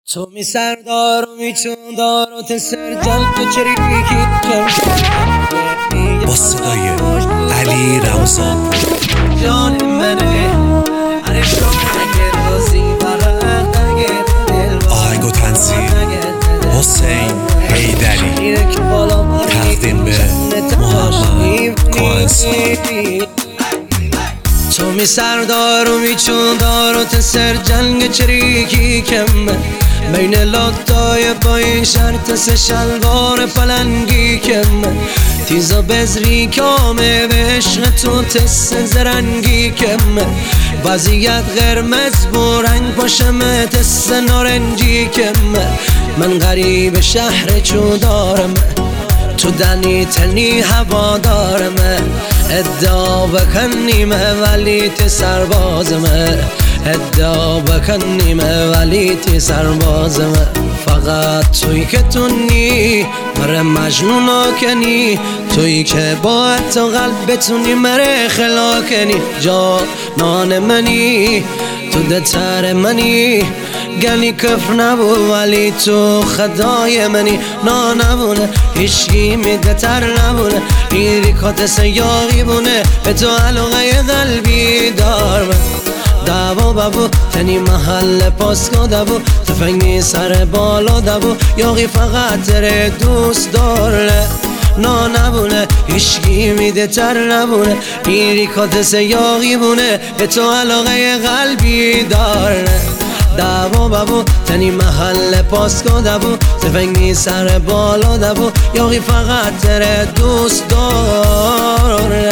تو می سردار و می چوندار و تسر جان تو چریکی با صدای علی رمضان جان منه آهنگ و تنظیم حسین حیدری، تقدیم به محمد کوهنسان. تو می سردار و می چوندار و تسر جنگ چریکی کمه بین لطای پای شرط سه شلوار پلنگی کمه تیزا بزری کامه به عشق تو تس زرنگی کمه وضعیت قرمز و رنگ پاشمه تس نارنجی کمه من غریب شهر چودارم تو دنی تنی هوا دارمه ادعا بکنیمه ولی تی سربازمه ادعا بکنیمه ولی تی سربازمه فقط توی که تونی مره مجنون کنی توی که با حتی قلب بتونی مره خلا کنی جانان منی تو دتر منی گلی کف نبو ولی تو خدای منی نا نبونه هیچگی میده تر نبونه میری کات سیاقی بونه به تو علاقه قلبی دارم دبو ببو تنی محل پاسکا دبو تفنگی سر بالا دبو یاقی فقط تره دوست داره نا نبونه هیچگی میده تر نبونه میری کات سیاقی بونه به تو علاقه قلبی داره دبو ببو تنی محل پاسکا دبو تفنگی سر بالا دبو یاقی فقط تره دوست داره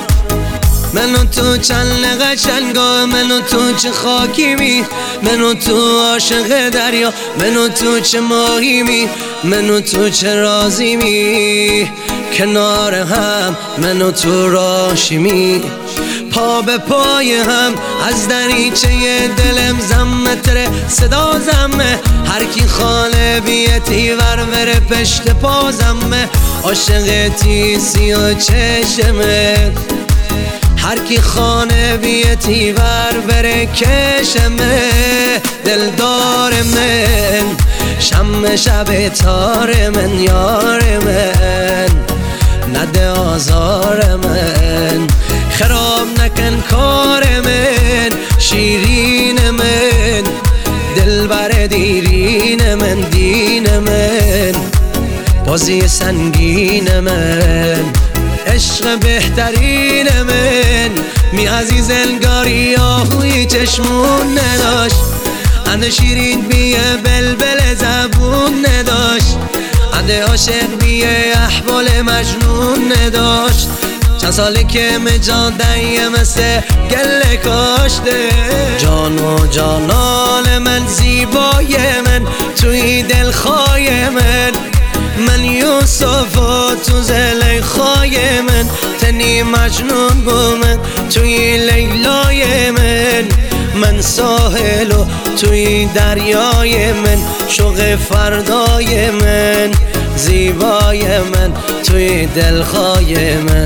منو تو چند قشنگا منو تو چه خاکی می منو تو عاشق دریا منو تو چه ماهی می منو تو چه رازی می کنار هم منو تو راشی می پا به پای هم از دریچه دلم زمه تره صدا زمه هر کی خاله بیتی ور پشت پا زمه عاشق تیسی و چشمه هر کی خانه بیتی ور بره کشمه دلدار من شم شب تار من یار من نده آزار من خراب نکن کار من شیرین من دلبر دیرین من دین من بازی سنگین من عشق بهترین من می عزیز انگاری آهوی چشمون نداشت انده شیرین بیه بلبل زبون نداشت انده عاشق بیه احوال مجنون نداشت چند سالی که مجادهی مثل گله کاشته جان و جانان من زیبای من توی دلخواه من یوسف و تو زلیخای من تنی مجنون بو من توی لیلای من ساحل و توی دریای من شوق فردای من زیبای من توی دلخوای من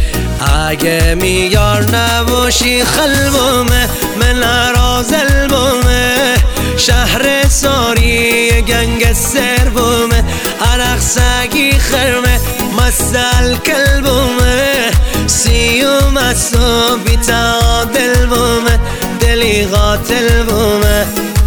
اگه میار نباشی خلبومه من ارازل بومه شهر ساری گنگ سر بومه عرق سگی خرمه مسل کلبومه سیو مسو بیتعادل بومه دلی قاتل بومه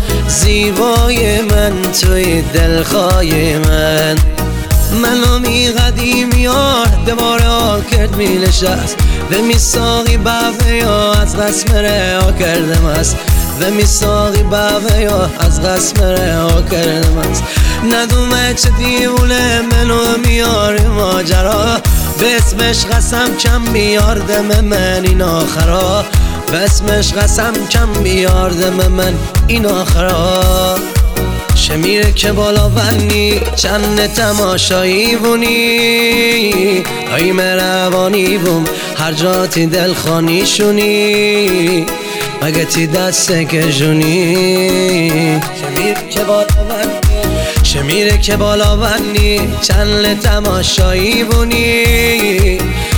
زیبای من توی دلخواه من منو می قدیم یار دوباره ها کرد می نشست و می ساقی بفه یا از قسم رها کردم است و می ساقی بفه یا از قسم رها کردم است ندومه چه دیونه منو میار ماجرا به اسمش قسم کم بیار دم من این آخرا به اسمش قسم کم بیار دم من این آخرا شمیره که بالا بنی چند تماشایی بونی ای مروانی بوم هر جاتی دل خانی شونی مگه تی دسته که جونی شمیره که بالا بنی چند تماشایی بونی